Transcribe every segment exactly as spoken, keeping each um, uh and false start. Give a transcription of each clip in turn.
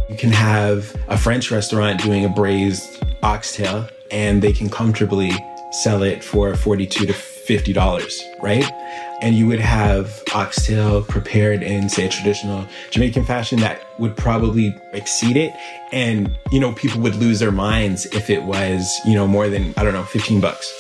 You can have a French restaurant doing a braised oxtail, and they can comfortably sell it for forty-two to fifty dollars, right? And you would have oxtail prepared in, say, a traditional Jamaican fashion that would probably exceed it. And, you know, people would lose their minds if it was, you know, more than, I don't know, fifteen bucks.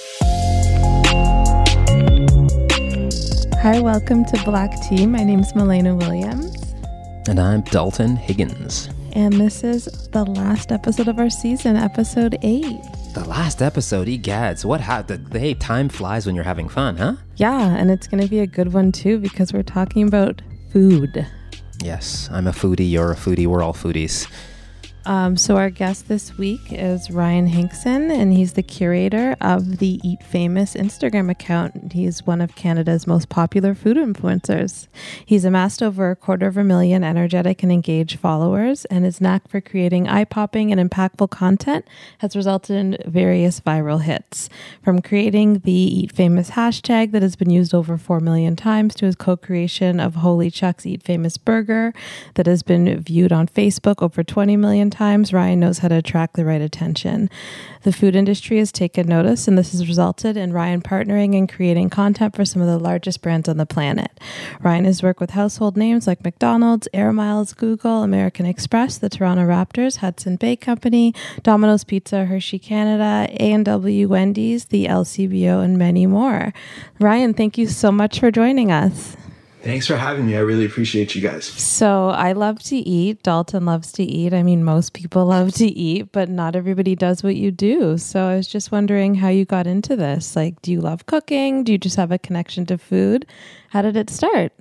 Hi, welcome to Black Tea. My name's Milena Williams. And I'm Dalton Higgins. And this is the last episode of our season, episode eight. The last episode, egads. What happened? Hey, time flies when you're having fun, huh? Yeah, and it's going to be a good one too because we're talking about food. Yes, I'm a foodie, you're a foodie, we're all foodies. Um, so our guest this week is Ryan Hinkson, and he's the curator of the Eat Famous Instagram account. He's one of Canada's most popular food influencers. He's amassed over a quarter of a million energetic and engaged followers, and his knack for creating eye-popping and impactful content has resulted in various viral hits. From creating the Eat Famous hashtag that has been used over four million times to his co-creation of Holy Chuck's Eat Famous Burger that has been viewed on Facebook over twenty million times, Ryan knows how to attract the right attention. The food industry has taken notice, and this has resulted in Ryan partnering and creating content for some of the largest brands on the planet. Ryan has worked with household names like McDonald's, Air Miles, Google, American Express, the Toronto Raptors, Hudson Bay Company, Domino's Pizza, Hershey Canada, A and W, Wendy's, the L C B O, and many more. Ryan, thank you so much for joining us. Thanks for having me. I really appreciate you guys. So I love to eat. Dalton loves to eat. I mean, most people love to eat, but not everybody does what you do. So I was just wondering how you got into this. Like, do you love cooking? Do you just have a connection to food? How did it start?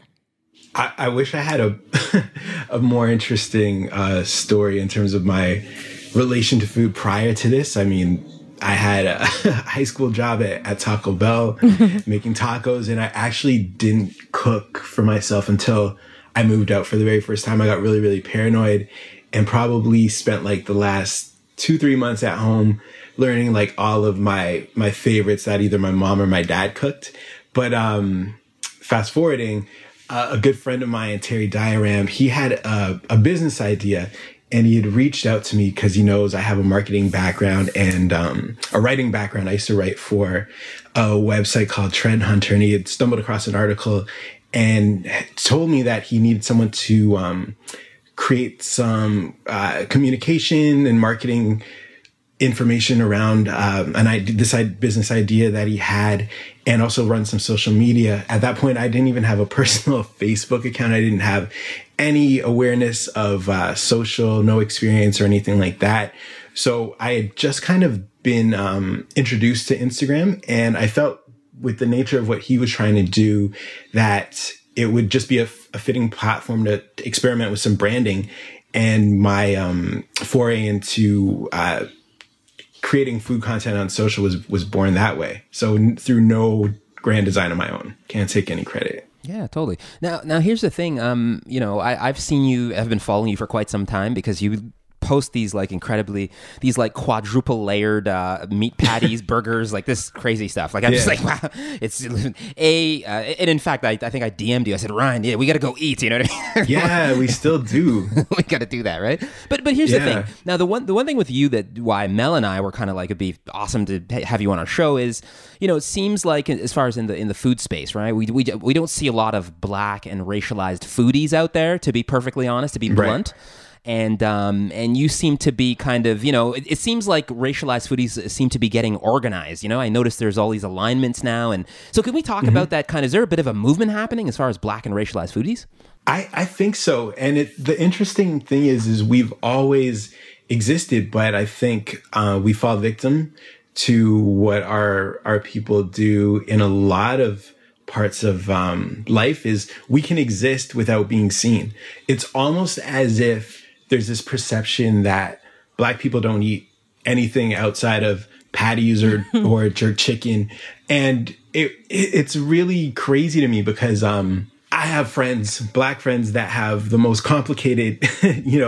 I, I wish I had a, a more interesting uh, story in terms of my relation to food prior to this. I mean, I had a high school job at, at Taco Bell making tacos, and I actually didn't cook for myself until I moved out for the very first time. I got really, really paranoid and probably spent like the last two, three months at home learning like all of my, my favorites that either my mom or my dad cooked. But um, fast forwarding, uh, a good friend of mine, Terry Diaram, he had a, a business idea. And he had reached out to me because he knows I have a marketing background and um, a writing background. I used to write for a website called Trend Hunter, and he had stumbled across an article and told me that he needed someone to um, create some uh, communication and marketing information around um, an idea, this business idea that he had, and also run some social media. At that point, I didn't even have a personal Facebook account. I didn't have any awareness of uh, social, no experience or anything like that. So I had just kind of been um, introduced to Instagram, and I felt with the nature of what he was trying to do that it would just be a, a fitting platform to experiment with some branding. And my um, foray into uh, creating food content on social was was born that way. So n- through no grand design of my own. Can't take any credit. Yeah, totally. Now, now here's the thing. Um, you know, I, I've seen you. I've been following you for quite some time because you post these like incredibly, these like quadruple layered uh, meat patties, burgers, like this crazy stuff. Like I'm yeah. just like, wow, it's a. Uh, and in fact, I, I think I D M'd you. I said, Ryan, yeah, we got to go eat. You know what I mean? Yeah, we still do. We got to do that, right? But but here's yeah. the thing. Now the one the one thing with you that why Mel and I were kind of like it'd be awesome to have you on our show is, you know, it seems like as far as in the in the food space, right? We we we don't see a lot of black and racialized foodies out there. To be perfectly honest, to be blunt. Right. And um, and you seem to be kind of, you know, it, it seems like racialized foodies seem to be getting organized. You know, I noticed there's all these alignments now. And so can we talk mm-hmm. about that kind of, is there a bit of a movement happening as far as black and racialized foodies? I, I think so. And it, the interesting thing is, is we've always existed, but I think uh, we fall victim to what our, our people do in a lot of parts of um, life is we can exist without being seen. It's almost as if there's this perception that black people don't eat anything outside of patties or, or jerk chicken. And it, it it's really crazy to me because um, I have friends, black friends that have the most complicated, you know,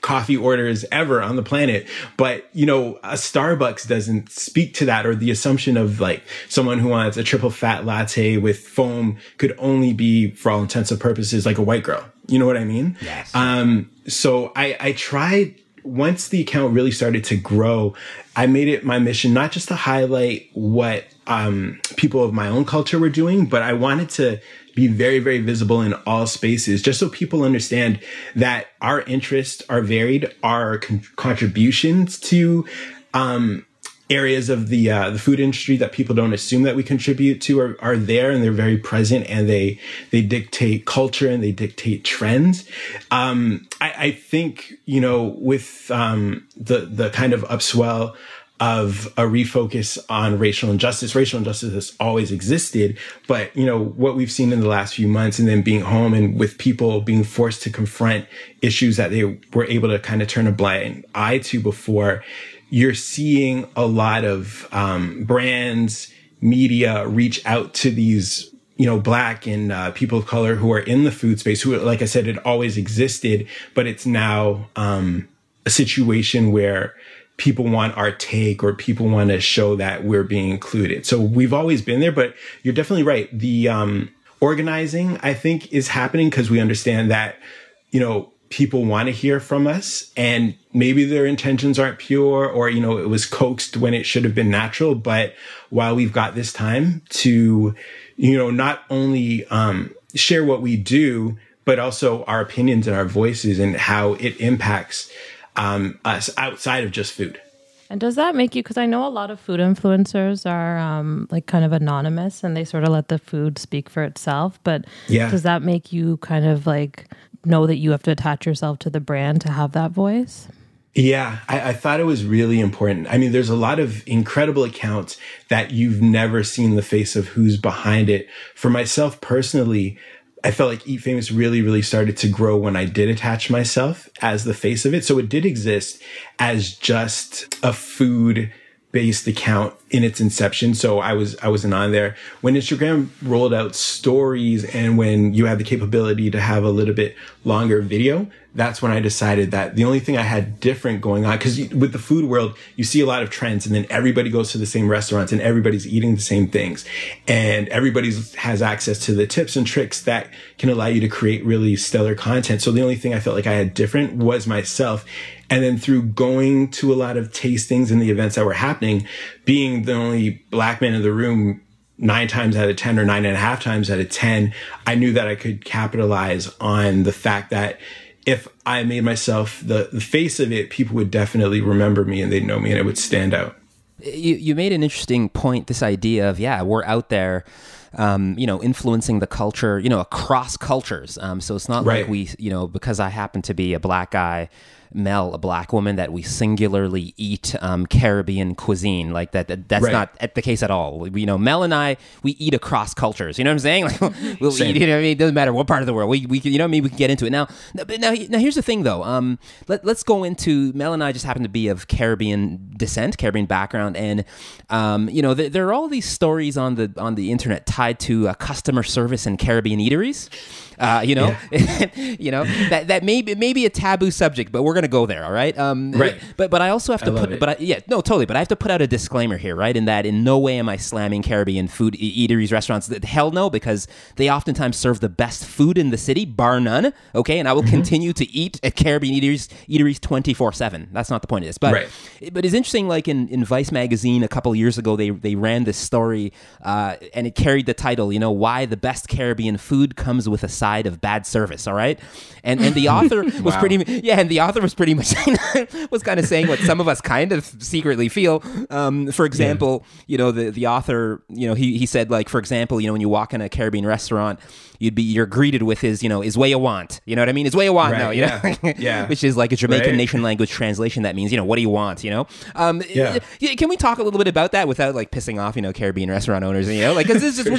coffee orders ever on the planet. But, you know, a Starbucks doesn't speak to that, or the assumption of like someone who wants a triple fat latte with foam could only be, for all intents and purposes, like a white girl. You know what I mean? Yes. Um, so I, I tried, once the account really started to grow, I made it my mission not just to highlight what um, people of my own culture were doing, but I wanted to be very, very visible in all spaces, just so people understand that our interests are varied, our con- contributions to um, areas of the uh, the food industry that people don't assume that we contribute to are, are there, and they're very present, and they they dictate culture and they dictate trends. Um, I, I think, you know, with um, the the kind of upswell of a refocus on racial injustice. Racial injustice has always existed, but, you know, what we've seen in the last few months, and then being home and with people being forced to confront issues that they were able to kind of turn a blind eye to before, you're seeing a lot of um, brands, media reach out to these, you know, Black and uh, people of color who are in the food space, who, like I said, it always existed, but it's now um, a situation where people want our take, or people want to show that we're being included. So we've always been there, but you're definitely right. The um, organizing, I think, is happening because we understand that, you know, people want to hear from us, and maybe their intentions aren't pure, or, you know, it was coaxed when it should have been natural. But while we've got this time to, you know, not only um, share what we do, but also our opinions and our voices and how it impacts Um, us outside of just food. And does that make you, because I know a lot of food influencers are um, like kind of anonymous and they sort of let the food speak for itself, but Yeah. does that make you kind of like know that you have to attach yourself to the brand to have that voice? Yeah, I, I thought it was really important. I mean, there's a lot of incredible accounts that you've never seen the face of who's behind it. For myself personally, I felt like Eat Famous really, really started to grow when I did attach myself as the face of it. So it did exist as just a food based account in its inception. So I was, I wasn't on there. When Instagram rolled out stories, and when you had the capability to have a little bit longer video, that's when I decided that the only thing I had different going on, because with the food world, you see a lot of trends, and then everybody goes to the same restaurants and everybody's eating the same things, and everybody has access to the tips and tricks that can allow you to create really stellar content. So the only thing I felt like I had different was myself. And then through going to a lot of tastings and the events that were happening, being the only Black man in the room nine times out of ten, or nine and a half times out of ten, I knew that I could capitalize on the fact that if I made myself the, the face of it, people would definitely remember me and they'd know me and it would stand out. You you made an interesting point, this idea of, yeah, we're out there, um, you know, influencing the culture, you know, across cultures. Um, so it's not Right. like we, you know, because I happen to be a Black guy, Mel, a Black woman, that we singularly eat um, Caribbean cuisine. Like that, that that's Right. not at the case at all. You know, Mel and I, we eat across cultures. You know what I'm saying? Like we'll Same. eat. You know what I mean? It doesn't matter what part of the world. We, we can, you know what I mean? We can get into it now. Now, but now, now here's the thing, though. Um, let let's go into Mel and I just happen to be of Caribbean descent, Caribbean background, and um, you know, there, there are all these stories on the on the internet tied to uh, customer service and Caribbean eateries. Uh, you know, yeah. you know that that may be, may be a taboo subject, but we're gonna go there, all right? Um, right. But but I also have to I love put, it. but I, yeah, no, totally. But I have to put out a disclaimer here, right? In that, in no way am I slamming Caribbean food e- eateries, restaurants. Hell no, because they oftentimes serve the best food in the city, bar none. Okay, and I will mm-hmm. continue to eat at Caribbean eateries eateries twenty four seven. That's not the point of this, but right. but it's interesting. Like in, in Vice magazine a couple years ago, they they ran this story, uh, and it carried the title, you know, why the best Caribbean food comes with a side of bad service. All right, and and the author was wow. pretty yeah, and the author was pretty much was kind of saying what some of us kind of secretly feel. Um, for example, yeah. you know, the the author, you know, he he said, like, for example, you know, when you walk in a Caribbean restaurant, you'd be you're greeted with his, you know, is way you want. You know what I mean? Is way you want. Right, No, you yeah. know, yeah. which is like a Jamaican right. nation language translation. That means, you know, what do you want? You know. Um, yeah. Can we talk a little bit about that without like pissing off, you know, Caribbean restaurant owners? You know, like, because this is we're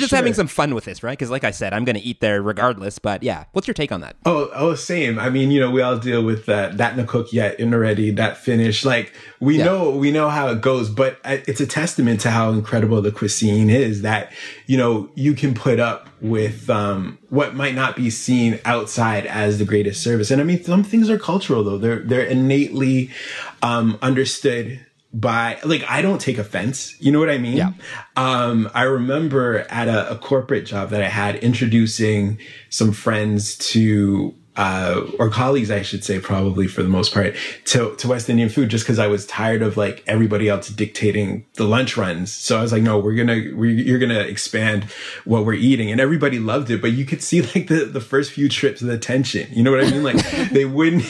just sure. having some fun with this, right? Because like I said, I'm going to eat there regardless. But yeah, what's your take on that? Oh, oh, same. I mean, you know, we all deal with that, that no cook yet, in already, that finish. Like we Yeah. know, we know how it goes, but it's a testament to how incredible the cuisine is that, you know, you can put up with, um, what might not be seen outside as the greatest service. And I mean, some things are cultural though. They're, they're innately, um, understood by, like, I don't take offense. You know what I mean? Yeah. Um, I remember at a, a corporate job that I had introducing some friends to, uh, or colleagues, I should say, probably for the most part, to, to West Indian food, just because I was tired of like everybody else dictating the lunch runs. So I was like, no, we're going to, we, you're going to expand what we're eating. And everybody loved it. But you could see like the, the first few trips of the tension. You know what I mean? Like they wouldn't,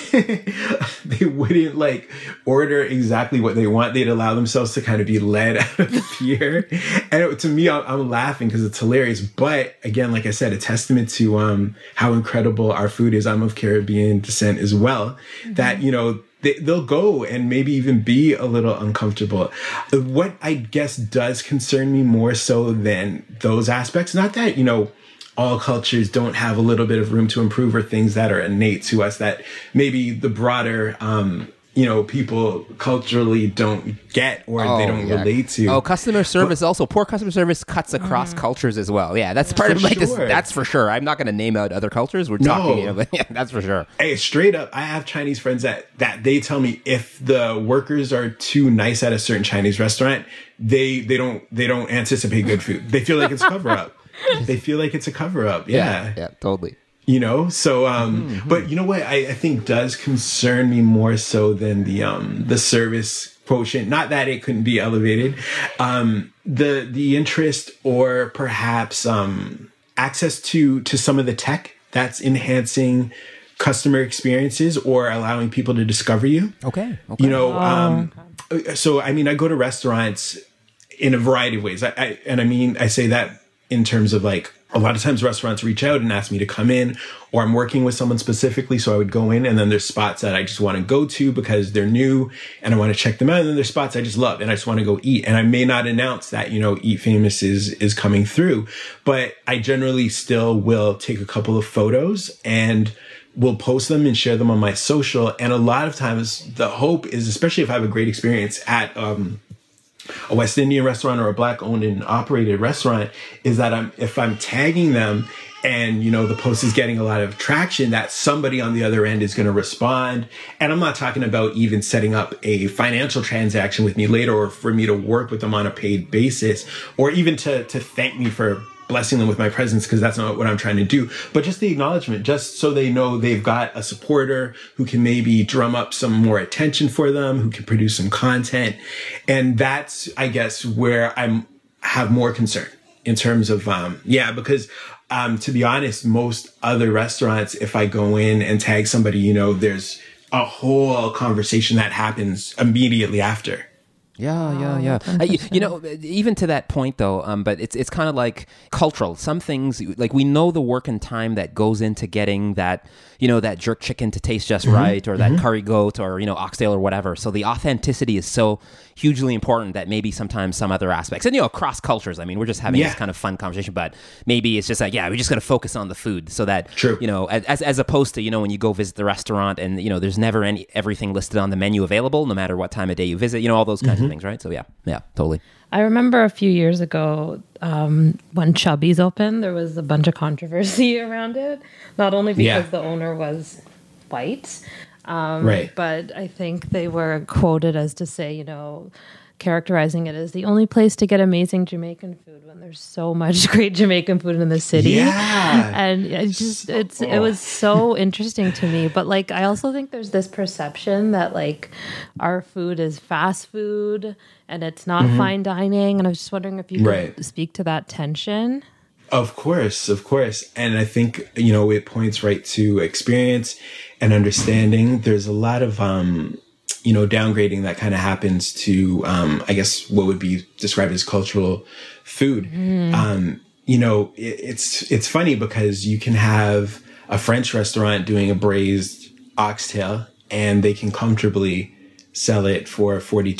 they wouldn't like order exactly what they want. They'd allow themselves to kind of be led out of fear. And it, to me, I'm, I'm laughing because it's hilarious. But again, like I said, a testament to um, how incredible our food is. I'm of Caribbean descent as well, mm-hmm. that, you know, they, they'll go and maybe even be a little uncomfortable. What I guess does concern me more so than those aspects, not that, you know, all cultures don't have a little bit of room to improve or things that are innate to us that maybe the broader, um, you know, people culturally don't get or oh, they don't yeah. relate to. Oh, customer service but, also. Poor customer service cuts across mm. cultures as well. Yeah, that's part of like sure. this. That's for sure. I'm not going to name out other cultures. We're no. talking, you know, but yeah, that's for sure. Hey, straight up, I have Chinese friends that, that they tell me if the workers are too nice at a certain Chinese restaurant, they, they don't, they don't anticipate good food. They feel like it's cover up. They feel like it's a cover up. Yeah. Yeah, yeah totally. You know, so, um, mm-hmm. but you know what I, I think does concern me more so than the, um, the service quotient, not that it couldn't be elevated, um, the, the interest or perhaps, um, access to, to some of the tech that's enhancing customer experiences or allowing people to discover you. Okay. okay. You know, um, okay. so, I mean, I go to restaurants in a variety of ways. I, I and I mean, I say that in terms of like, a lot of times restaurants reach out and ask me to come in, or I'm working with someone specifically. So I would go in, and then there's spots that I just want to go to because they're new and I want to check them out. And then there's spots I just love and I just want to go eat. And I may not announce that, you know, Eat Famous is, is coming through, but I generally still will take a couple of photos and will post them and share them on my social. And a lot of times the hope is, especially if I have a great experience at, um, a West Indian restaurant or a Black owned and operated restaurant, is that I'm, if I'm tagging them and, you know, the post is getting a lot of traction, that somebody on the other end is going to respond. And I'm not talking about even setting up a financial transaction with me later or for me to work with them on a paid basis or even to, to thank me for blessing them with my presence, because that's not what I'm trying to do, but just the acknowledgement, just so they know they've got a supporter who can maybe drum up some more attention for them, who can produce some content. And that's, I guess, where I'm have more concern in terms of, um, yeah, because, um, to be honest, most other restaurants, if I go in and tag somebody, you know, there's a whole conversation that happens immediately after. Yeah, yeah, yeah. Uh, you, you know, even to that point, though, um, but it's it's kind of like cultural. Some things, like we know the work and time that goes into getting that, you know, that jerk chicken to taste just mm-hmm. right, or that mm-hmm. curry goat, or, you know, oxtail or whatever. So the authenticity is so hugely important that maybe sometimes some other aspects, and, you know, across cultures, I mean, we're just having yeah. this kind of fun conversation, but maybe it's just like, yeah, we just got to focus on the food so that, True. you know, as as opposed to, you know, when you go visit the restaurant and, you know, there's never any everything listed on the menu available, no matter what time of day you visit, you know, all those kinds mm-hmm. of things, right? So yeah, yeah, totally. I remember a few years ago um, when Chubby's opened, there was a bunch of controversy around it, not only because yeah. the owner was white, um, right. but I think they were quoted as to say, you know, characterizing it as the only place to get amazing Jamaican food when there's so much great Jamaican food in the city. Yeah. And it just, it's, it was so interesting to me. But like, I also think there's this perception that like our food is fast food and it's not mm-hmm. fine dining. And I was just wondering if you could right. speak to that tension. Of course, of course. And I think, you know, it points right to experience and understanding. There's a lot of, um, you know, downgrading that kind of happens to, um, I guess what would be described as cultural food. Mm. Um, you know, it, it's, it's funny because you can have a French restaurant doing a braised oxtail and they can comfortably sell it for forty-two to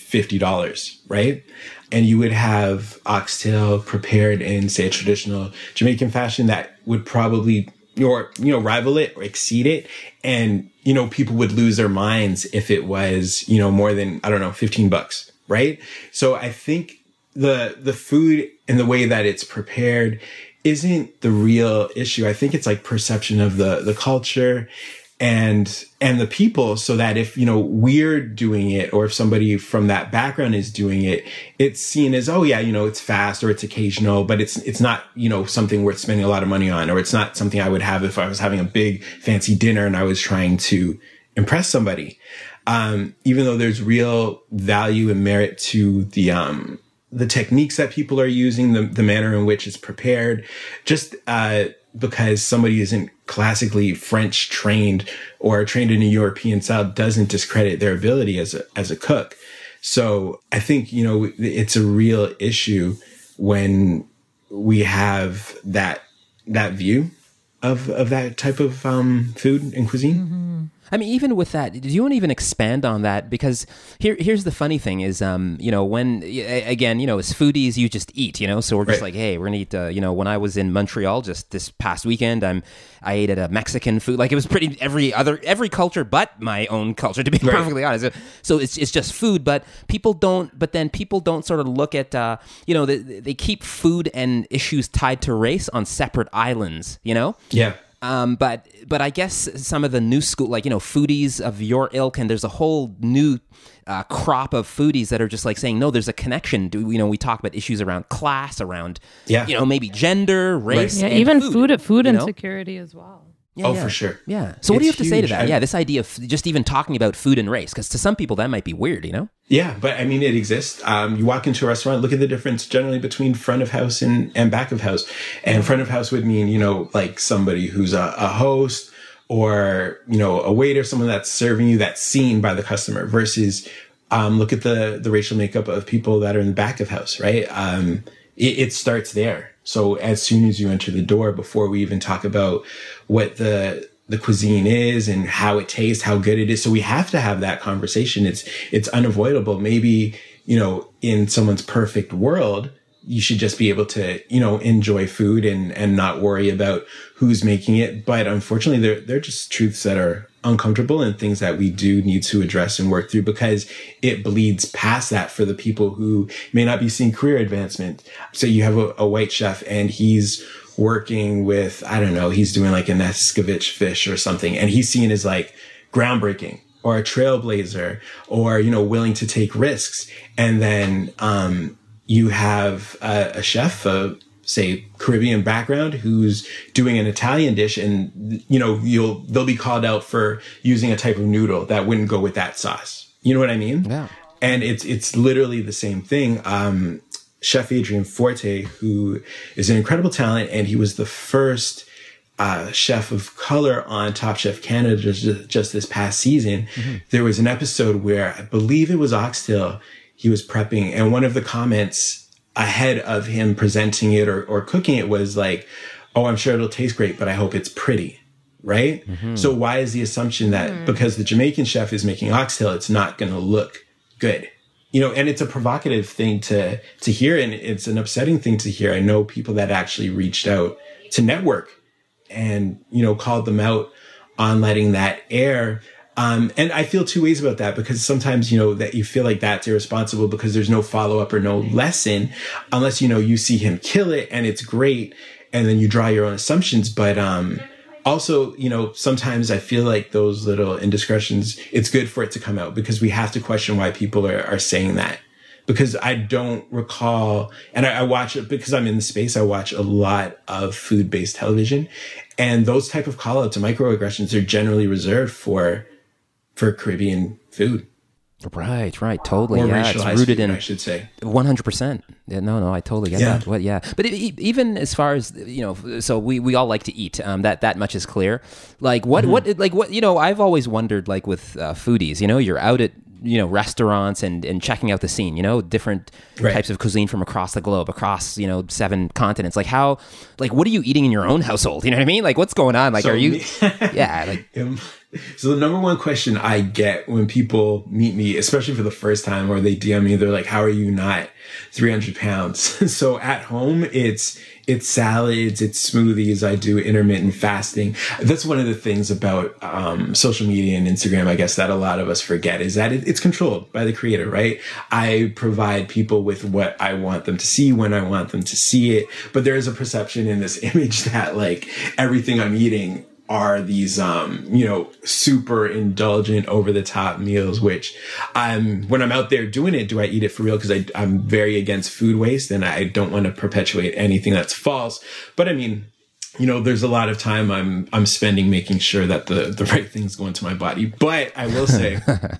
fifty dollars, right? And you would have oxtail prepared in, say, a traditional Jamaican fashion that would probably, or, you know, rival it or exceed it. And, you know, people would lose their minds if it was, you know, more than, I don't know, fifteen bucks, right? So I think the, the food and the way that it's prepared isn't the real issue. I think it's like perception of the, the culture and, and the people, so that if, you know, we're doing it, or if somebody from that background is doing it, it's seen as, oh yeah, you know, it's fast or it's occasional, but it's, it's not, you know, something worth spending a lot of money on, or it's not something I would have if I was having a big fancy dinner and I was trying to impress somebody. Um, even though there's real value and merit to the, um, the techniques that people are using, the, the manner in which it's prepared, just, uh, because somebody isn't classically French trained or trained in a European style doesn't discredit their ability as a, as a cook. So I think, you know, it's a real issue when we have that, that view of, of that type of, um, food and cuisine. Mm-hmm. I mean, even with that, do you want to even expand on that? Because here, here's the funny thing is, um, you know, when, again, you know, as foodies, you just eat, you know, so we're just right. like, hey, we're going to eat, uh, you know, when I was in Montreal just this past weekend, I'm, I ate at a Mexican food, like it was pretty every other, every culture but my own culture, to be right. perfectly honest. So it's it's just food, but people don't, but then people don't sort of look at, uh, you know, they, they keep food and issues tied to race on separate islands, you know? Yeah. Um, but but I guess some of the new school, like, you know, foodies of your ilk, and there's a whole new uh, crop of foodies that are just like saying, no, there's a connection. Do you know, we talk about issues around class, around, yeah. you know, maybe gender, race, yeah, and even food, food, food you know? insecurity as well. Yeah, oh, yeah. for sure. Yeah. So what do you have It's to say to huge. that? I- yeah, this idea of just even talking about food and race, because to some people that might be weird, you know? Yeah, but I mean, it exists. Um, you walk into a restaurant, look at the difference generally between front of house and, and back of house. And front of house would mean, you know, like somebody who's a, a host or, you know, a waiter, someone that's serving you, that's seen by the customer, versus um, look at the, the racial makeup of people that are in the back of house, right? Um, it, it starts there. So as soon as you enter the door, before we even talk about what the the cuisine is and how it tastes, how good it is. So we have to have that conversation. It's, it's unavoidable. Maybe, you know, in someone's perfect world, you should just be able to, you know, enjoy food and, and not worry about who's making it. But unfortunately, they're, they're just truths that are uncomfortable and things that we do need to address and work through, because it bleeds past that for the people who may not be seeing career advancement. So you have a, a white chef and he's working with, I don't know, he's doing like an Escovitch fish or something, and he's seen as like groundbreaking or a trailblazer or, you know, willing to take risks. And then, um, you have a, a chef, uh, say Caribbean background, who's doing an Italian dish, and, you know, you'll, they'll be called out for using a type of noodle that wouldn't go with that sauce. You know what I mean? Yeah. And it's, it's literally the same thing. Um, Chef Adrian Forte, who is an incredible talent, and he was the first uh, chef of color on Top Chef Canada just, just this past season. Mm-hmm. There was an episode where I believe it was oxtail he was prepping, and one of the comments ahead of him presenting it or, or cooking it was like, oh, I'm sure it'll taste great, but I hope it's pretty. Right? Mm-hmm. So why is the assumption that mm. because the Jamaican chef is making oxtail, it's not going to look good? You know, and it's a provocative thing to, to hear, and it's an upsetting thing to hear. I know people that actually reached out to network and, you know, called them out on letting that air. Um, and I feel two ways about that, because sometimes, you know, that you feel like that's irresponsible because there's no follow up or no lesson, unless, you know, you see him kill it and it's great, and then you draw your own assumptions. But, um, also, you know, sometimes I feel like those little indiscretions, it's good for it to come out, because we have to question why people are, are saying that. Because I don't recall, and I, I watch it because I'm in the space, I watch a lot of food-based television, and those type of call-outs and microaggressions are generally reserved for, for Caribbean food. Right, right, totally. Or yeah, it's racialized rooted food, in, I should say, one hundred percent. Yeah, no, no, I totally get Yeah. that. Well, yeah, but it, even as far as, you know, so we, we all like to eat. Um, that that much is clear. Like what mm-hmm. what like what you know, I've always wondered, like with uh, foodies. You know, you're out at you know, restaurants and, and checking out the scene, you know, different right. types of cuisine from across the globe, across, you know, seven continents. Like how, like, what are you eating in your own household? You know what I mean? Like, what's going on? Like, so are you, yeah. Like, um, so the number one question I get when people meet me, especially for the first time, or they D M me, they're like, how are you not three hundred pounds? So at home, it's, it's salads, it's smoothies. I do intermittent fasting. That's one of the things about um, social media and Instagram, I guess, that a lot of us forget is that it, it's controlled by the creator, right? I provide people with what I want them to see when I want them to see it. But there is a perception in this image that like everything I'm eating are these, um, you know, super indulgent, over the top meals, which I'm, when I'm out there doing it, do I eat it for real? Cause I, I'm very against food waste and I don't want to perpetuate anything that's false. But I mean, you know, there's a lot of time I'm, I'm spending making sure that the, the right things go into my body. But I will say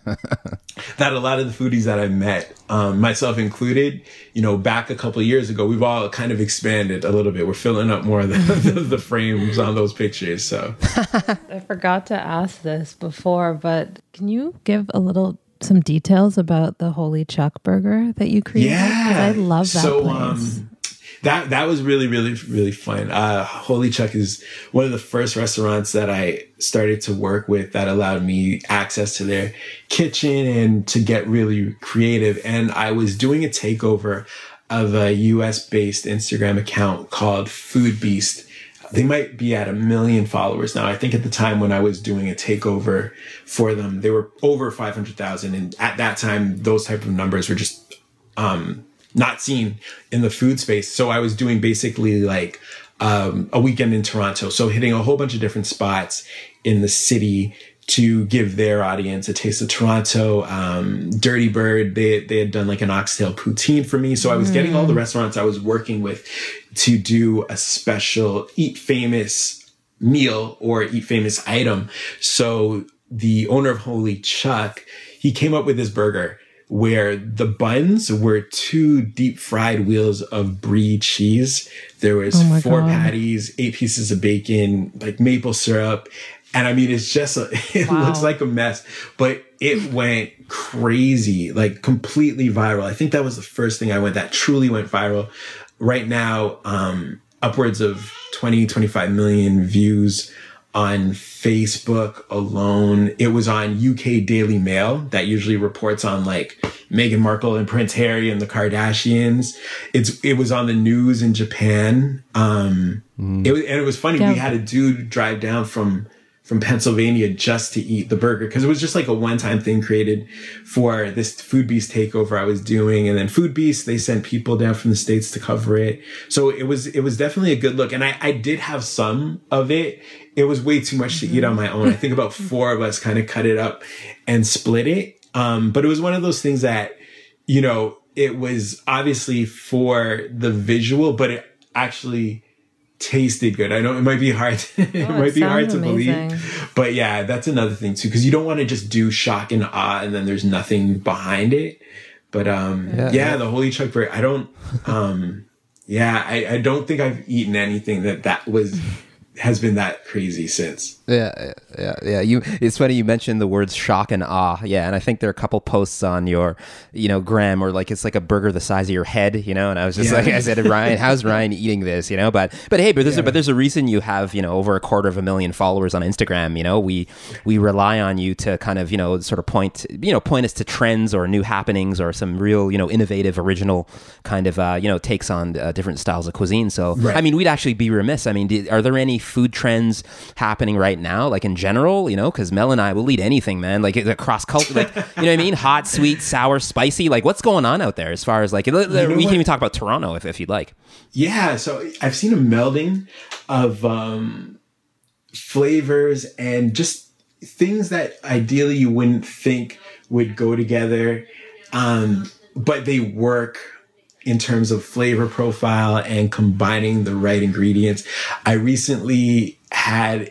that a lot of the foodies that I met, um, myself included, you know, back a couple of years ago, we've all kind of expanded a little bit. We're filling up more of the, the, the frames on those pictures. So I forgot to ask this before, but can you give a little, some details about the Holy Chuck burger that you created? Yeah. I love that so, place. Um, That that was really, really, really fun. Uh, Holy Chuck is one of the first restaurants that I started to work with that allowed me access to their kitchen and to get really creative. And I was doing a takeover of a U S based Instagram account called Food Beast. They might be at a million followers now. I think at the time when I was doing a takeover for them, they were over five hundred thousand. And at that time, those type of numbers were just, um, not seen in the food space. So I was doing basically like um, a weekend in Toronto. So hitting a whole bunch of different spots in the city to give their audience a taste of Toronto. Um, Dirty Bird, they, they had done like an oxtail poutine for me. So I was mm. getting all the restaurants I was working with to do a special Eat Famous meal or Eat Famous item. So the owner of Holy Chuck, he came up with this burger where the buns were two deep fried wheels of brie cheese. There was oh four God. patties, eight pieces of bacon, like maple syrup. And I mean, it's just, a, it wow. looks like a mess, but it went crazy, like completely viral. I think that was the first thing I went that truly went viral. Right now, um, upwards of twenty, twenty-five million views on Facebook alone. It was on U K Daily Mail that usually reports on like Meghan Markle and Prince Harry and the Kardashians. It's it was on the news in Japan. Um, mm. it was, and it was funny. Yeah. We had a dude drive down from from Pennsylvania just to eat the burger because it was just like a one-time thing created for this Food Beast takeover I was doing. And then Food Beast, they sent people down from the States to cover it. So it was, it was definitely a good look. And I, I did have some of it. It was way too much to eat on my own. I think about four of us kind of cut it up and split it. Um, but it was one of those things that, you know, it was obviously for the visual, but it actually tasted good. I know it might be hard. To, it oh, might it be hard to amazing. believe, but yeah, that's another thing too, because you don't want to just do shock and awe and then there's nothing behind it. But um, yeah, yeah, yeah. the Holy Chuck burger. I don't. Um, yeah, I, I don't think I've eaten anything that that was has been that crazy since. Yeah, yeah, yeah. You. It's funny you mentioned the words shock and awe. Yeah, and I think there are a couple posts on your, you know, gram or like it's like a burger the size of your head, you know. And I was just yeah. like, I said, Ryan, how's Ryan eating this, you know? But but hey, but there's yeah. a, but there's a reason you have you know over a quarter of a million followers on Instagram. You know, we we rely on you to kind of you know sort of point you know point us to trends or new happenings or some real you know innovative, original kind of uh, you know takes on uh, different styles of cuisine. So right. I mean, we'd actually be remiss. I mean, do, are there any food trends happening right now, like in general, you know, because Mel and I will eat anything, man, like across culture, like, you know what I mean? Hot, sweet, sour, spicy, like what's going on out there as far as like, you know we can what? even talk about Toronto if, if you'd like. Yeah. So I've seen a melding of um, flavors and just things that ideally you wouldn't think would go together. Um, but they work in terms of flavor profile and combining the right ingredients. I recently had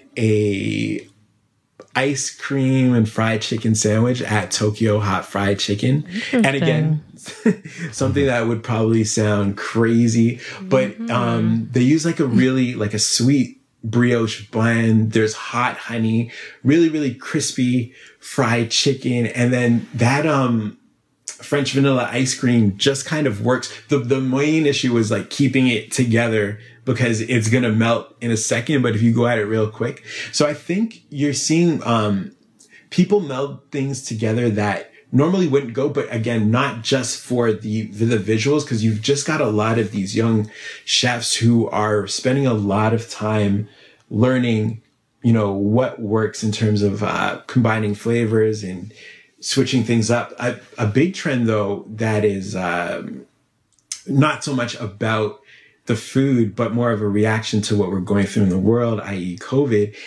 a ice cream and fried chicken sandwich at Tokyo Hot Fried Chicken. And again, something that would probably sound crazy, but um, they use like a really, like a sweet brioche bun. There's hot honey, really, really crispy fried chicken. And then that, um, French vanilla ice cream just kind of works. The, the main issue is like keeping it together because it's going to melt in a second. But if you go at it real quick. So I think you're seeing, um, people meld things together that normally wouldn't go, but again, not just for the, the visuals, because you've just got a lot of these young chefs who are spending a lot of time learning, you know, what works in terms of uh, combining flavors and switching things up. A, a big trend, though, that is um, not so much about the food, but more of a reaction to what we're going through in the world, that is COVID,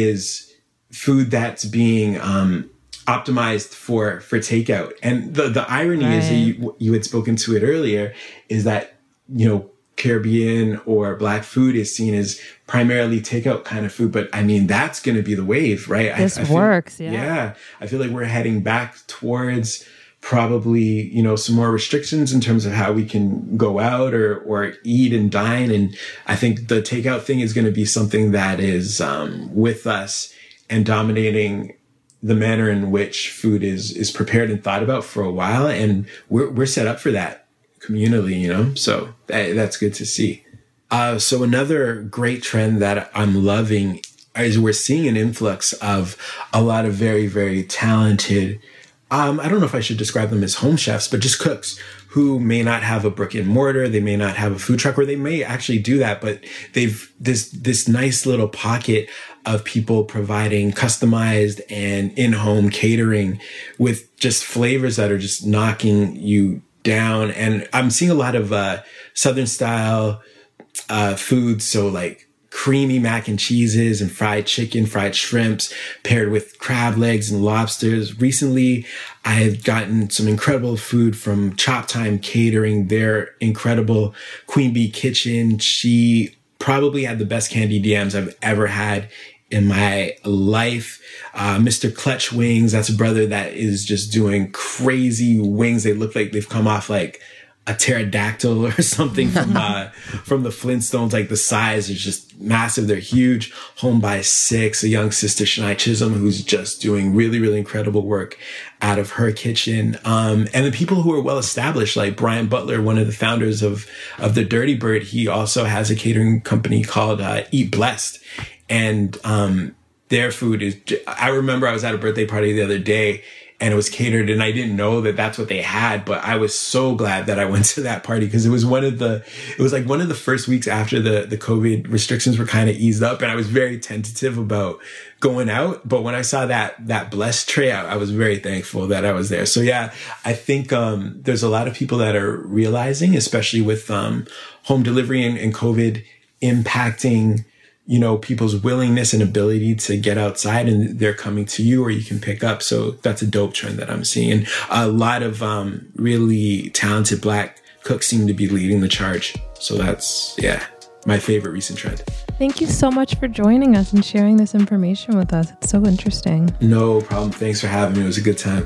is food that's being um, optimized for for takeout. And the the irony right. is that you, you had spoken to it earlier, is that, you know, Caribbean or Black food is seen as primarily takeout kind of food. But I mean, that's going to be the wave, right? This I, I feel, works. Yeah. Yeah. I feel like we're heading back towards probably, you know, some more restrictions in terms of how we can go out or, or eat and dine. And I think the takeout thing is going to be something that is um, with us and dominating the manner in which food is, is prepared and thought about for a while. And we're, we're set up for that communally, you know, so that, that's good to see. Uh, so another great trend that I'm loving is we're seeing an influx of a lot of very, very talented, um, I don't know if I should describe them as home chefs, but just cooks who may not have a brick and mortar. They may not have a food truck, or they may actually do that, but they've this, this nice little pocket of people providing customized and in-home catering with just flavors that are just knocking you down. And I'm seeing a lot of uh, Southern style uh, foods. So like creamy mac and cheeses and fried chicken, fried shrimps paired with crab legs and lobsters. Recently, I have gotten some incredible food from Chop Time Catering. Their incredible Queen Bee Kitchen. She probably had the best candied yams I've ever had in my life. Uh, Mister Clutch Wings, that's a brother that is just doing crazy wings. They look like they've come off like a pterodactyl or something from uh, from the Flintstones. Like the size is just massive. They're huge. Home by Six, a young sister, Shania Chisholm, who's just doing really, really incredible work out of her kitchen. Um, and the people who are well established, like Brian Butler, one of the founders of, of the Dirty Bird, he also has a catering company called uh, Eat Blessed. And um, their food is, I remember I was at a birthday party the other day and it was catered and I didn't know that that's what they had, but I was so glad that I went to that party because it was one of the, it was like one of the first weeks after the, the COVID restrictions were kind of eased up, and I was very tentative about going out. But when I saw that, that blessed tray, I, I was very thankful that I was there. So yeah, I think um, there's a lot of people that are realizing, especially with um, home delivery and, and COVID impacting, you know, people's willingness and ability to get outside, and they're coming to you or you can pick up. So that's a dope trend that I'm seeing. A lot of um, really talented Black cooks seem to be leading the charge. So that's, yeah, my favorite recent trend. Thank you so much for joining us and sharing this information with us. It's so interesting. No problem. Thanks for having me. It was a good time.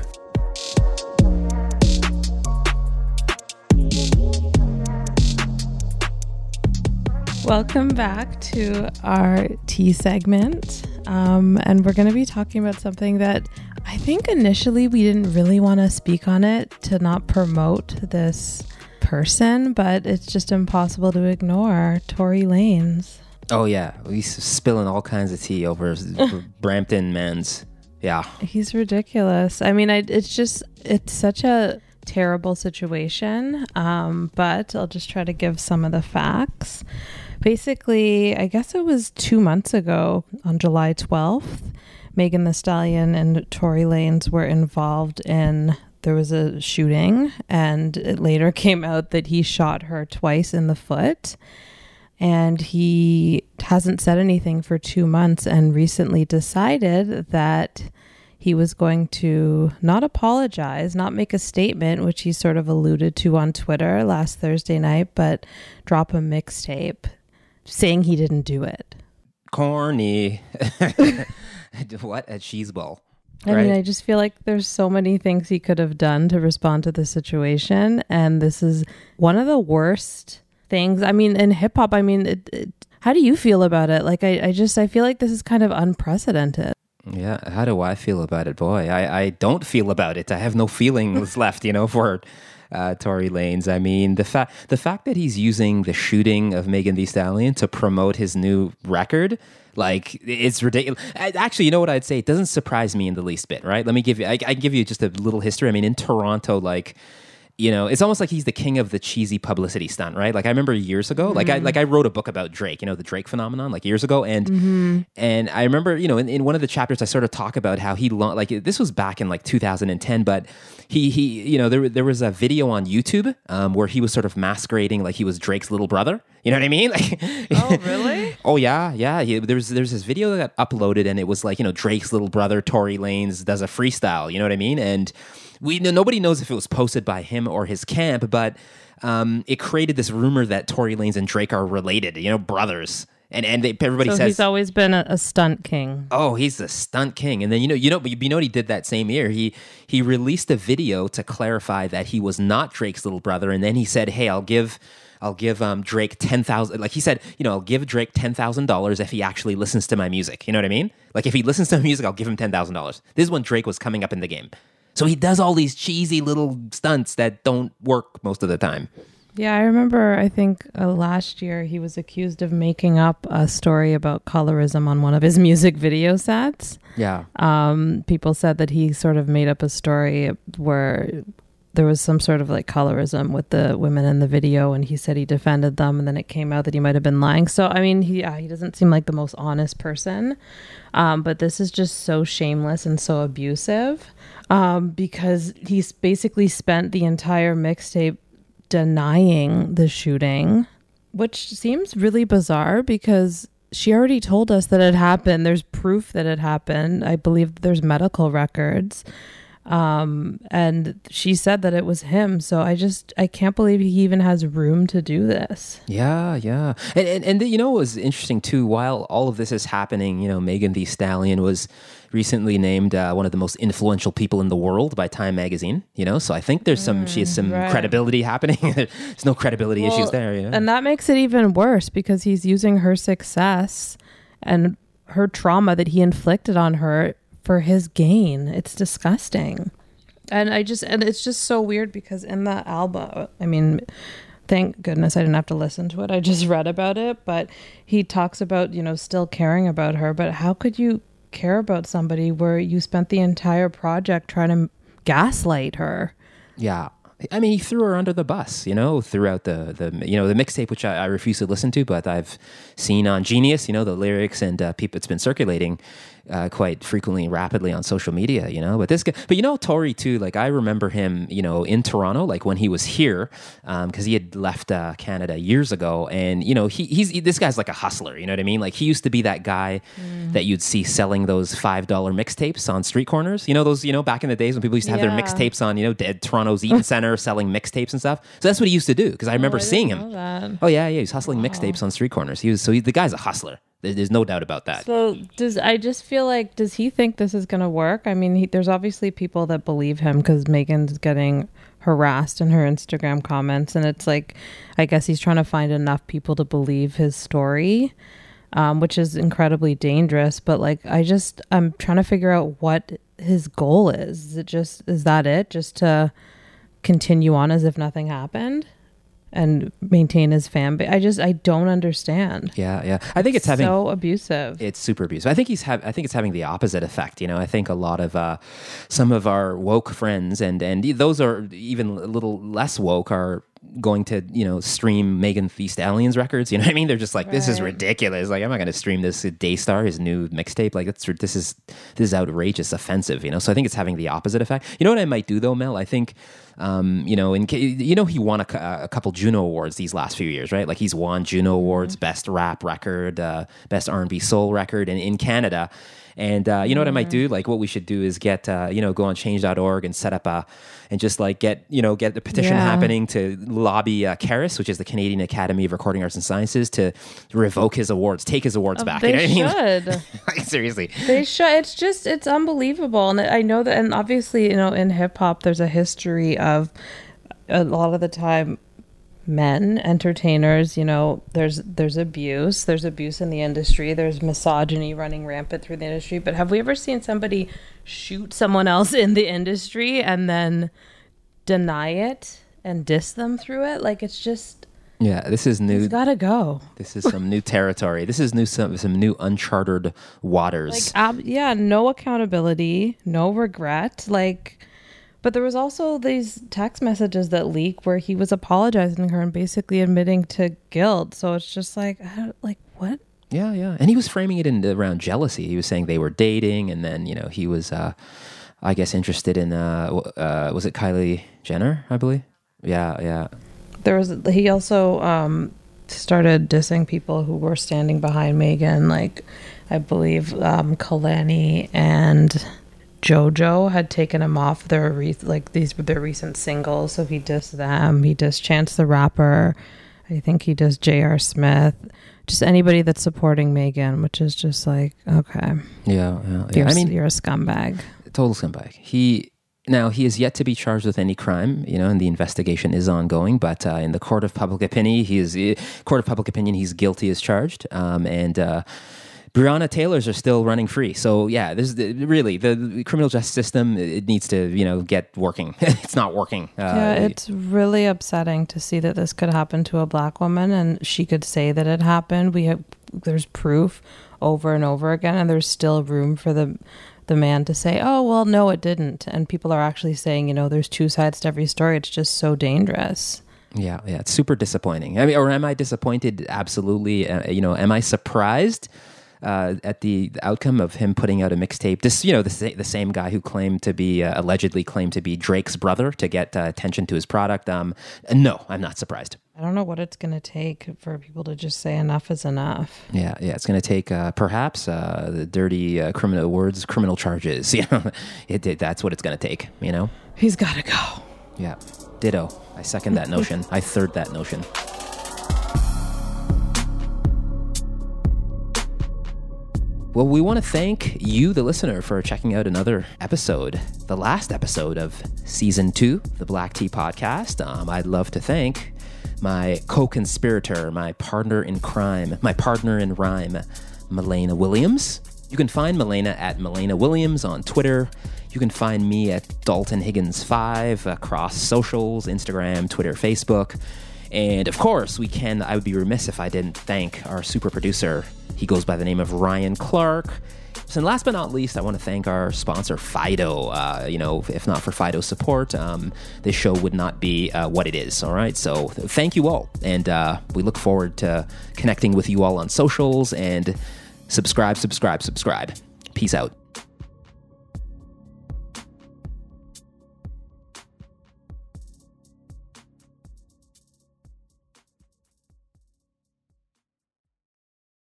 Welcome back to our tea segment. Um, and we're going to be talking about something that I think initially we didn't really want to speak on it to not promote this person, but it's just impossible to ignore. Tory Lanez. Oh, yeah. He's spilling all kinds of tea over Brampton man's. Yeah. He's ridiculous. I mean, I, it's just, it's such a terrible situation. Um, but I'll just try to give some of the facts. Basically, I guess it was two months ago on July twelfth, Megan Thee Stallion and Tory Lanez were involved in, there was a shooting, and it later came out that he shot her twice in the foot. And he hasn't said anything for two months and recently decided that he was going to not apologize, not make a statement, which he sort of alluded to on Twitter last Thursday night, but drop a mixtape saying he didn't do it. Corny. What a cheeseball. I right? mean, I just feel like there's so many things he could have done to respond to the situation. And this is one of the worst things. I mean, in hip hop, I mean, it, it, How do you feel about it? Like, I, I just, I feel like this is kind of unprecedented. Yeah, how do I feel about it? Boy, I, I don't feel about it. I have no feelings left, you know, for uh, Tory Lanez. I mean, the fact the fact that he's using the shooting of Megan Thee Stallion to promote his new record, like, it's ridiculous. Actually, you know what I'd say? It doesn't surprise me in the least bit, right? Let me give you, I, I can give you just a little history. I mean, in Toronto, like, you know, it's almost like he's the king of the cheesy publicity stunt, right? Like I remember years ago, mm-hmm. like I like I wrote a book about Drake, you know, the Drake phenomenon, like years ago, and mm-hmm. and I remember, you know, in, in one of the chapters, I sort of talk about how he like this was back in like two thousand ten, but he he you know there there was a video on YouTube um, where he was sort of masquerading like he was Drake's little brother. You know what I mean? Like, oh, really? Oh, yeah, yeah. He, there was there's this video that got uploaded, and it was like, you know, Drake's little brother, Tory Lanez, does a freestyle. You know what I mean? And we nobody knows if it was posted by him or his camp, but um, it created this rumor that Tory Lanez and Drake are related. You know, brothers. And and they, everybody so says he's always been a, a stunt king. Oh, he's a stunt king. And then you know, you know, you know what he did that same year? He he released a video to clarify that he was not Drake's little brother, and then he said, "Hey, I'll give." I'll give um, Drake ten thousand. Like he said, you know, I'll give Drake ten thousand dollars if he actually listens to my music. You know what I mean? Like if he listens to my music, I'll give him ten thousand dollars. This is when Drake was coming up in the game. So he does all these cheesy little stunts that don't work most of the time. Yeah, I remember, I think uh, last year he was accused of making up a story about colorism on one of his music video sets. Yeah. Um, people said that he sort of made up a story where there was some sort of like colorism with the women in the video, and he said he defended them, and then it came out that he might have been lying. So, I mean, he yeah, he doesn't seem like the most honest person, um, but this is just so shameless and so abusive um, because he's basically spent the entire mixtape denying the shooting, which seems really bizarre because she already told us that it happened. There's proof that it happened. I believe there's medical records. Um, and she said that it was him. So I just, I can't believe he even has room to do this. Yeah, yeah. And, and, and you know, what was interesting too, while all of this is happening, you know, Megan Thee Stallion was recently named uh, one of the most influential people in the world by Time Magazine, you know, so I think there's some, mm, she has some right. credibility happening. There's no credibility well, issues there. You know? And that makes it even worse because he's using her success and her trauma that he inflicted on her for his gain. It's disgusting. And I just, and it's just so weird because in that album, I mean, thank goodness I didn't have to listen to it. I just read about it, but he talks about, you know, still caring about her. But how could you care about somebody where you spent the entire project trying to gaslight her? Yeah. I mean, he threw her under the bus, you know, throughout the, the you know, the mixtape, which I, I refuse to listen to, but I've seen on Genius, you know, the lyrics and uh, people, it's been circulating uh, quite frequently, rapidly on social media, you know, but this guy, but you know, Tory too, like I remember him, you know, in Toronto, like when he was here, um, cause he had left uh, Canada years ago. And, you know, he, he's, this guy's like a hustler, you know what I mean? Like he used to be that guy mm. that you'd see selling those five dollar mixtapes on street corners, you know, those, you know, back in the days when people used to have yeah. their mixtapes on, you know, dead Toronto's Eaton Center selling mixtapes and stuff. So that's what he used to do. Cause I remember oh, I seeing him. Oh yeah. Yeah. He's hustling wow. mixtapes on street corners. He was, so he, the guy's a hustler. There's no doubt about that. So does I just feel like, does he think this is going to work? I mean, he, there's obviously people that believe him because Megan's getting harassed in her Instagram comments. And it's like, I guess he's trying to find enough people to believe his story, um, which is incredibly dangerous. But like, I just, I'm trying to figure out what his goal is. Is it just, is that it? Just to continue on as if nothing happened? And maintain his fan base. I just, I don't understand. Yeah, yeah. I think it's, it's having so abusive. It's super abusive. I think he's have. I think it's having the opposite effect. You know, I think a lot of uh, some of our woke friends, and and those are even a little less woke, are going to, you know, stream Megan Thee Stallion's records. You know what I mean? They're just like, this right. is ridiculous. Like, I'm not going to stream this Daystar, his new mixtape. Like, that's this is this is outrageous, offensive. You know, so I think it's having the opposite effect. You know what I might do though, Mel? I think. Um, you know, in you know, he won a, a couple Juno Awards these last few years, right? Like he's won Juno Awards, mm-hmm. Best Rap Record, uh, Best R and B Soul Record, in, in Canada. And uh, you know mm-hmm. what I might do? Like what we should do is get, uh, you know, go on change dot org and set up a, and just like get, you know, get the petition yeah. happening to lobby uh, C A R I S, which is the Canadian Academy of Recording Arts and Sciences, to revoke his awards, take his awards oh, back. They you know what I should. mean? Like, seriously. They should. It's just, it's unbelievable. And I know that, and obviously, you know, in hip hop, there's a history of a lot of the time men, entertainers, you know, there's there's abuse. There's abuse in the industry. There's misogyny running rampant through the industry. But have we ever seen somebody shoot someone else in the industry and then deny it and diss them through it? Like, it's just... Yeah, this is new. It's gotta go. This is some new territory. This is new some, some new uncharted waters. Like, ab- yeah, no accountability, no regret. Like... But there was also these text messages that leak where he was apologizing to her and basically admitting to guilt. So it's just like, I don't, like, what? Yeah, yeah. And he was framing it in around jealousy. He was saying they were dating, and then, you know, he was, uh, I guess, interested in, uh, uh, was it Kylie Jenner, I believe? Yeah, yeah. There was, he also um, started dissing people who were standing behind Megan, like, I believe um, Kalani and... JoJo had taken him off their re- like these were their recent singles, so he dissed them. He dissed Chance the Rapper. I think he dissed J R. Smith. Just anybody that's supporting Megan, which is just like, okay, yeah, yeah. yeah. You're, I mean, you're a scumbag, total scumbag. He now he is yet to be charged with any crime, you know, and the investigation is ongoing. But uh, in the court of public opinion, he is uh, court of public opinion. He's guilty as charged, um, and. Uh, Breonna Taylors are still running free. So yeah, this is the, really the, the criminal justice system. It needs to, you know, get working. It's not working. Uh, yeah, it's really upsetting to see that this could happen to a black woman, and she could say that it happened. We have there's proof over and over again, and there's still room for the the man to say, "Oh, well, no, it didn't." And people are actually saying, you know, there's two sides to every story. It's just so dangerous. Yeah, yeah, it's super disappointing. I mean, or am I disappointed? Absolutely. Uh, you know, am I surprised? Uh, at the, the outcome of him putting out a mixtape, this you know the sa- the same guy who claimed to be uh, allegedly claimed to be Drake's brother to get uh, attention to his product. Um, no, I'm not surprised. I don't know what it's going to take for people to just say enough is enough. Yeah, yeah, it's going to take uh, perhaps uh, the dirty uh, criminal words, criminal charges. You know, it, it that's what it's going to take. You know, he's got to go. Yeah, ditto. I second that notion. I third that notion. Well, we want to thank you, the listener, for checking out another episode, the last episode of Season two, the Black Tea Podcast. Um, I'd love to thank my co-conspirator, my partner in crime, my partner in rhyme, Milena Williams. You can find Milena at Milena Williams on Twitter. You can find me at Dalton Higgins five across socials, Instagram, Twitter, Facebook. And of course, we can, I would be remiss if I didn't thank our super producer. He goes by the name of Ryan Clark. So last but not least, I want to thank our sponsor, Fido. Uh, you know, if not for Fido support, um, this show would not be uh, what it is, all right? So thank you all. And uh, we look forward to connecting with you all on socials, and subscribe, subscribe, subscribe. Peace out.